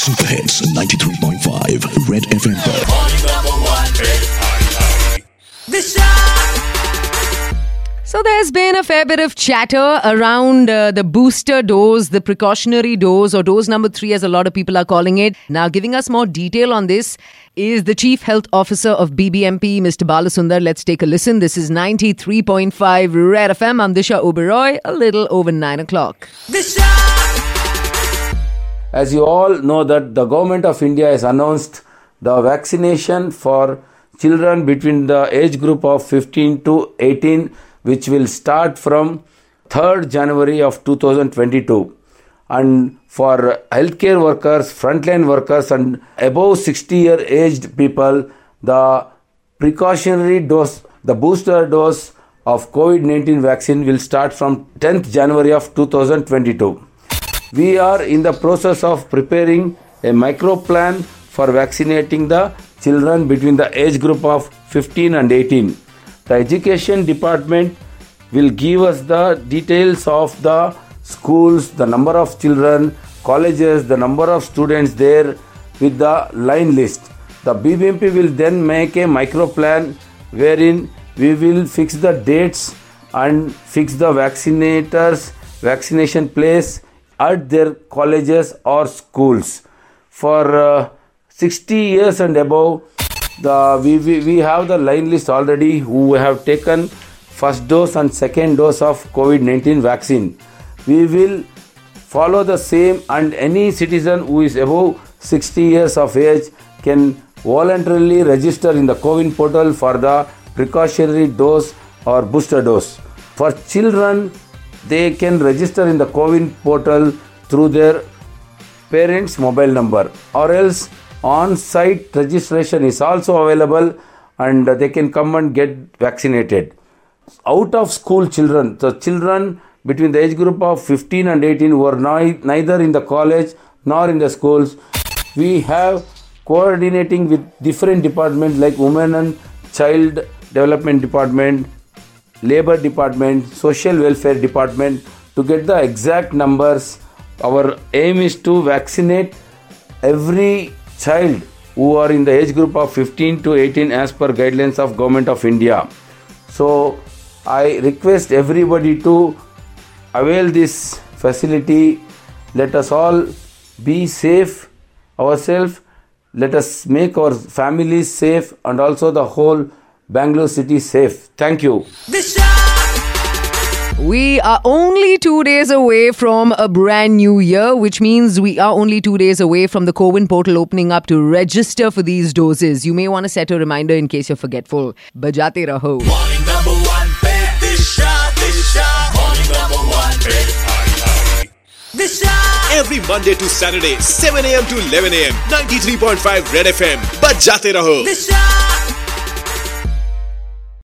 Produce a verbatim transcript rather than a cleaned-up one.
Super Hits ninety-three point five Red F M पर So there's been a fair bit of chatter around uh, the booster dose, the precautionary dose, or dose number three as a lot of people are calling it. Now, giving us more detail on this is the Chief Health Officer of B B M P, Mister Balasundar. Let's take a listen. This is ninety-three point five Red F M. I'm Disha Oberoi, a little over nine o'clock. Disha! As you all know that the Government of India has announced the vaccination for children between the age group of fifteen to eighteen, which will start from third January of two thousand twenty-two. And for healthcare workers, frontline workers and above sixty year aged people, the precautionary dose, the booster dose of COVID nineteen vaccine will start from tenth January of two thousand twenty-two. We are in the process of preparing a micro plan for vaccinating the children between the age group of fifteen and eighteen. The Education Department will give us the details of the schools, the number of children, colleges, the number of students there with the line list. The B B M P will then make a micro plan wherein we will fix the dates and fix the vaccinators, vaccination place at their colleges or schools. For uh, sixty years and above, the we, we, we have the line list already who have taken first dose and second dose of COVID nineteen vaccine. We will follow the same, and any citizen who is above sixty years of age can voluntarily register in the CoWIN portal for the precautionary dose or booster dose. For children, they can register in the CoWIN portal through their parents' mobile number, or else on-site registration is also available and they can come and get vaccinated. Out of school children, the children between the age group of fifteen and eighteen who are ni- neither in the college nor in the schools, we have coordinating with different departments like Women and Child Development Department, Labor Department, Social Welfare Department to get the exact numbers. Our aim is to vaccinate every child who are in the age group of fifteen to eighteen as per guidelines of Government of India. So I request everybody to avail this facility. Let us all be safe ourselves. Let us make our families safe and also the whole Bangalore city safe. Thank you. We are only two days away from a brand new year, which means we are only two days away from the CoWIN portal opening up to register for these doses. You may want to set a reminder in case you're forgetful. Bajate raho. Morning number one, Disha, Disha. Morning number one, Disha. Every Monday to Saturday, seven a.m. to eleven a.m. ninety-three point five Red F M. Bajate raho. Disha.